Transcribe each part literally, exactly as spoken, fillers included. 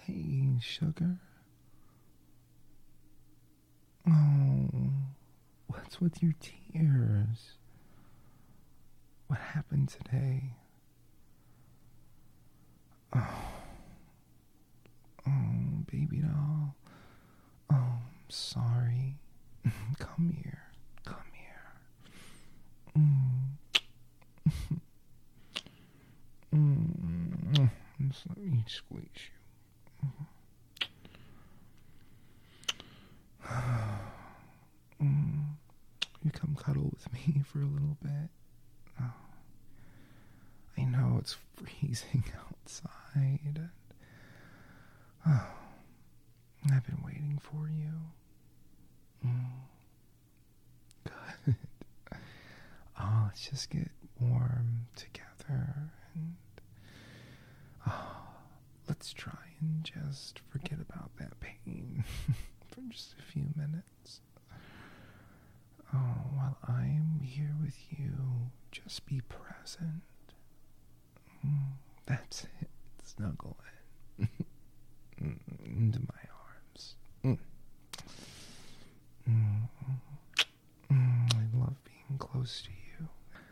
Hey, sugar. Oh, what's with your tears? What happened today? Oh, oh, baby doll. Oh, I'm sorry. Come here. Come here. Mm. Mm. Just let me squeeze you. Mm. You come cuddle with me for a little bit. Oh. I know it's freezing outside. Oh, I've been waiting for you. Mm. Good. Oh, let's just get warm together and oh, let's try and just forget about that pain for just a few minutes. Oh, while I'm here with you, just be present. Mm, that's it. Snuggle in. Into my arms. Mm. Mm. Mm, I love being close to you.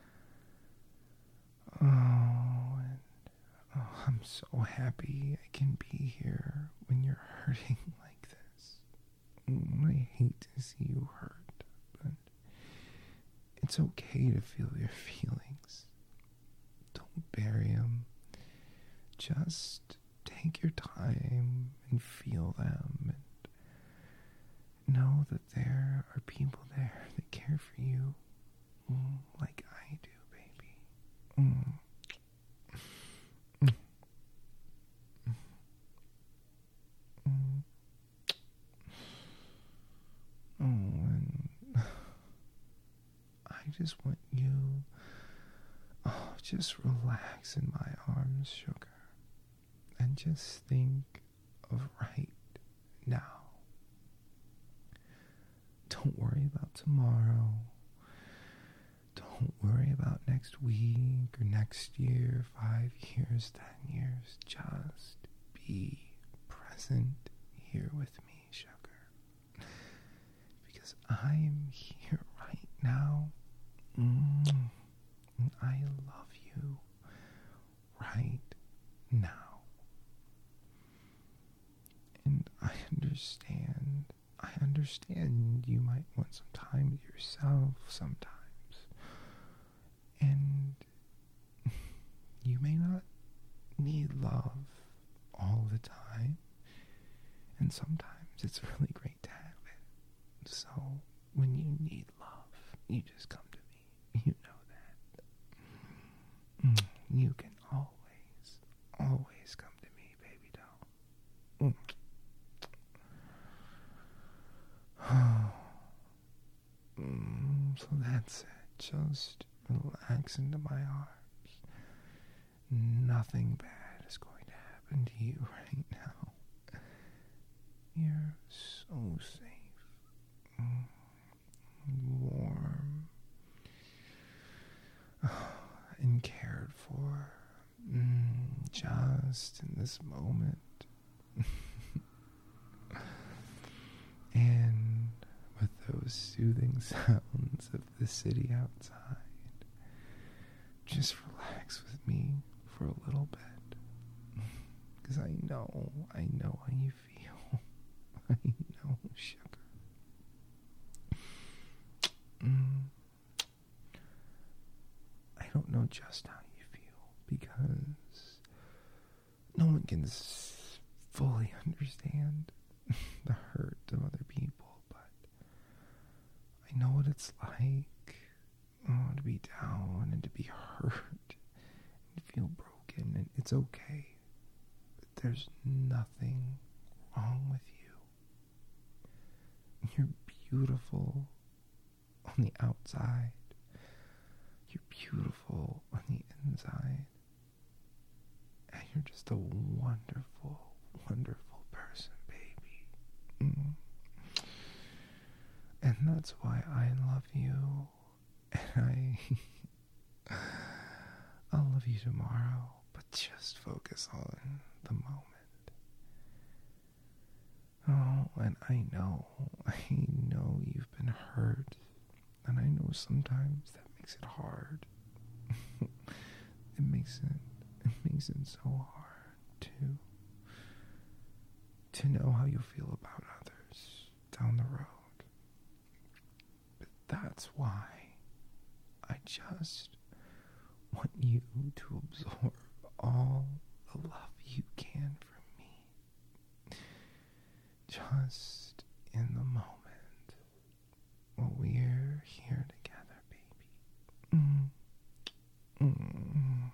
Oh, and oh, I'm so happy I can be here when you're hurting like this. Mm, I hate to see you hurt, but it's okay to feel your feelings. Don't bury them. Just take your time and feel them and know that there are people there that care for you mm, like I do, baby. Mm. Mm. Mm. Oh, and I just want you, oh, just relax in my arms, sugar, and just think of right now. Don't worry about tomorrow. Don't worry about next week or next year, five years, ten years. Just be present here with me, sugar. Because I'm here right now. Mm, and I love you right now. And I understand. I understand you might want some time with yourself sometimes. And you may not need love all the time. And sometimes it's really great to have it. So when you need love, you just come to me. You know that. Mm, you can always, always come to me, baby doll. Mm. Mm, so that's it. Just relax into my arms. Nothing bad is going to happen to you right now. You're so safe. Mm, warm. And cared for. Mm, just in this moment. And with those soothing sounds of the city outside, just relax with me for a little bit. Because I know, I know how you feel. I know, sugar. Mm. I don't know just how you feel because no one can s- fully understand the hurt of other people, but I know what it's like oh, to be down and to be hurt and to feel broken, and it's okay. But there's nothing wrong with you. You're beautiful on the outside. You're beautiful on the inside. And you're just a wonderful, wonderful person, baby. Mm. And that's why I love you. And I... I'll love you tomorrow. But just focus on the moment. Oh, and I know, I know you've been hurt, and I know sometimes that makes it hard. it makes it, it makes it so hard to, to know how you feel about others down the road. But that's why I just want you to absorb all the love you can from me. Just in the moment while we're here together, baby. Mm. Mm.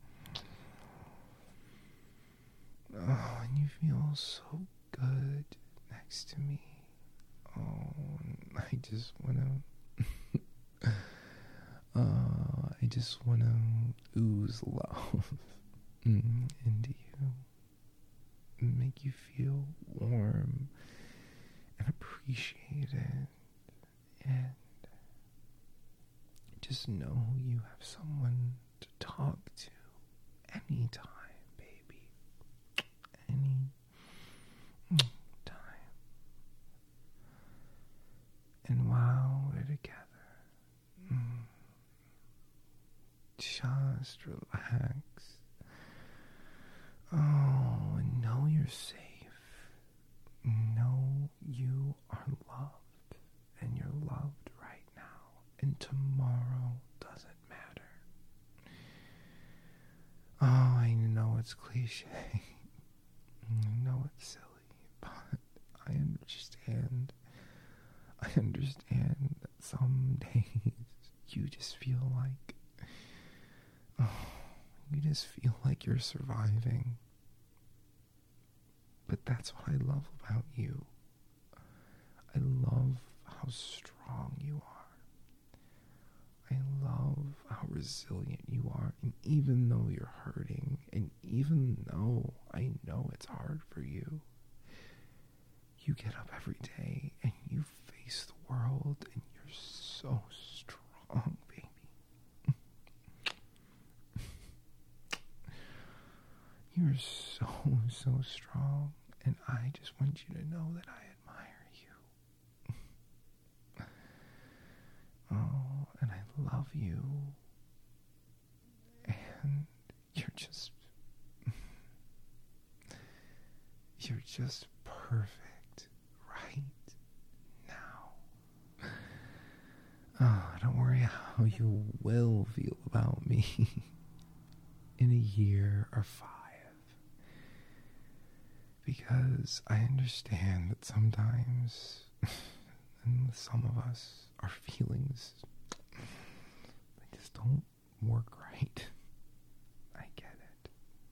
Oh, and you feel so good next to me. Oh, I just wanna uh, I just wanna ooze love mm, into you. Make you feel warm and appreciated, and just know you have someone to talk to anytime, baby. Any time. And while we're together, mm, just relax. Oh, and know you're safe. Know you are loved, and you're loved right now, and tomorrow doesn't matter. Oh, I know it's cliche. I know it's silly, but I understand. I understand that some days you just feel like, oh, you just feel like you're surviving. But that's what I love about you. I love how strong you are. I love how resilient you are. And even though you're hurting, and even though I know it's hard for you, you get up every day and you face the world, and you're so strong, baby. You're so, so strong, and I just want you to know that I admire you. Oh, and I love you, and you're just, you're just perfect right now. Oh, don't worry how you will feel about me in a year or five. Because I understand that sometimes, and some of us, our feelings, they just don't work right. I get it.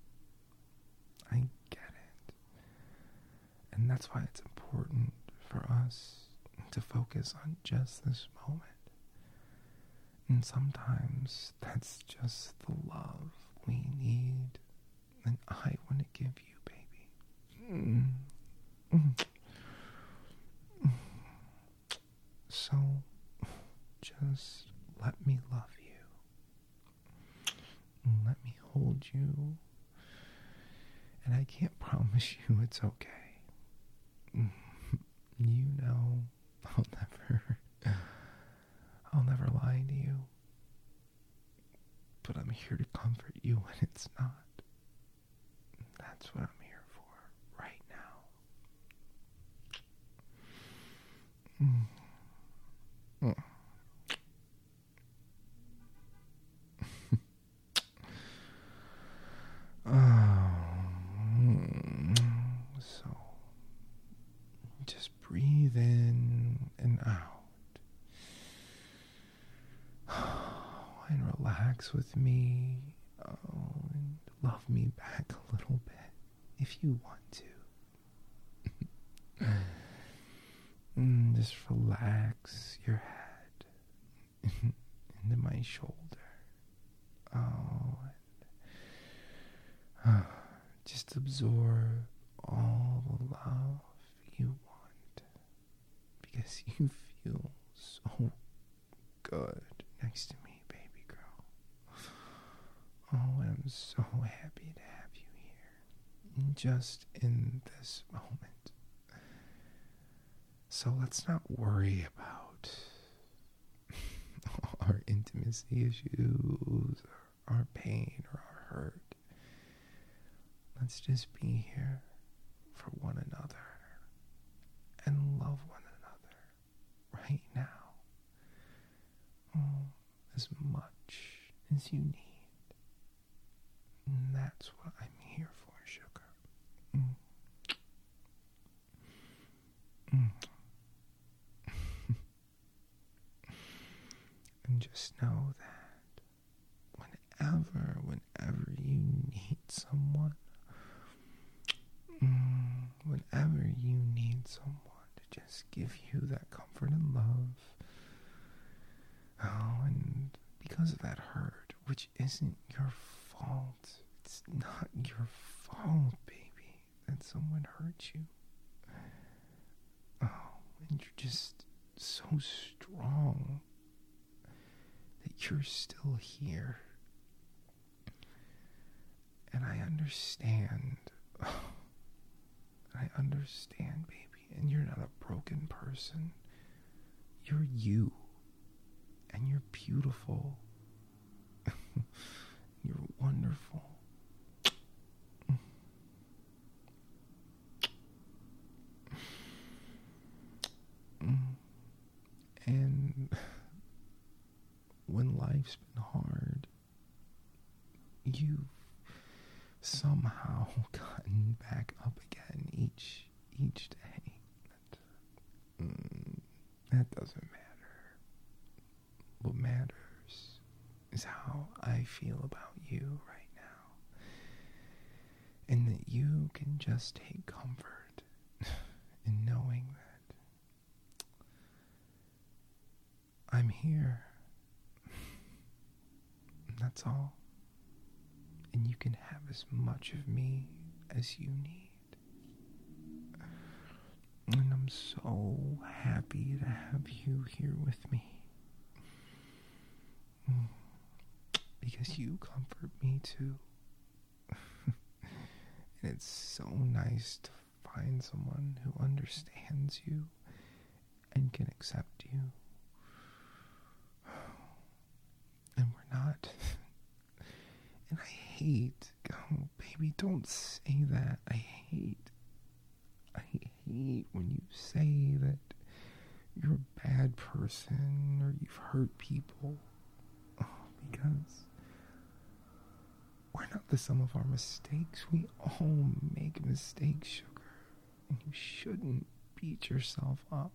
I get it. And that's why it's important for us to focus on just this moment. And sometimes that's just the love we need, and I want to give you, baby. Mm. Mm. So, just let me love you. Let me hold you. And I can't promise you it's okay. You know, I'll never, I'll never lie to you. But I'm here to comfort you when it's not. That's what I'm here for right now. Mm. Mm. Oh, so just breathe in and out, and relax with me. Oh, and love me back a little bit if you want to. Mm, just relax your head into my shoulder. Oh, and uh, just absorb all the love you want, because you feel so good next to me, baby girl. Oh, I'm so happy to have you here, just in this moment. So let's not worry about our intimacy issues, or our pain, or our hurt. Let's just be here for one another and love one another right now. Oh, as much as you need. And that's what I'm here for, sugar. Mm. Mm. And just know that whenever, whenever you need someone, mm, whenever you need someone to just give you that comfort and love, oh, and because of that hurt, which isn't your fault, it's not your fault, baby, that someone hurt you. Oh, and you're just so strong that you're still here. And I understand. Oh, I understand, baby. And you're not a broken person. You're you. And you're beautiful. You're wonderful. And when life's been hard, you've somehow gotten back up again each each day. That, mm, that doesn't matter. What matters is how I feel about you right now. And that you can just take comfort in knowing that I'm here. That's all. And you can have as much of me as you need. And I'm so happy to have you here with me. Because you comfort me too. And it's so nice to find someone who understands you and can accept you. And we're not. And I hate, oh baby, don't say that. I hate, I hate when you say that you're a bad person or you've hurt people. Oh, because we're not the sum of our mistakes. We all make mistakes, sugar. And you shouldn't beat yourself up.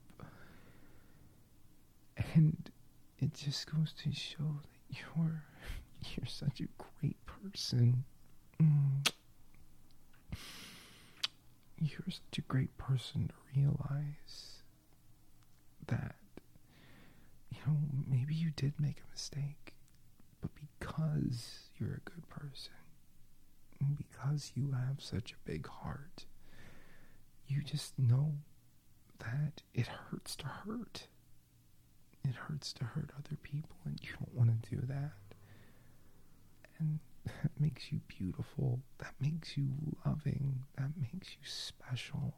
And it just goes to show that you're you're such a great person. Mm. You're such a great person to realize that, you know, maybe you did make a mistake, but because you're a good person, and because you have such a big heart, you just know that it hurts to hurt. It hurts to hurt other people, and you don't want to do that. And that makes you beautiful. That makes you loving. That makes you special.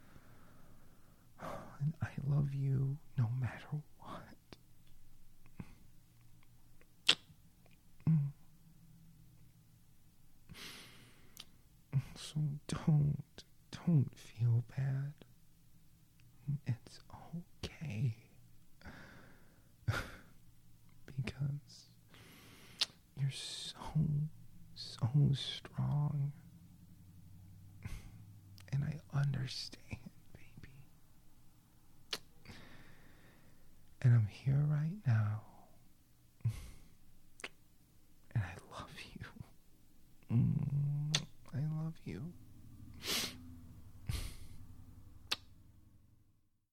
And I love you no matter what. Mm. So don't, don't feel bad. It's okay. Because you're so, so strong. And I understand, baby. And I'm here right now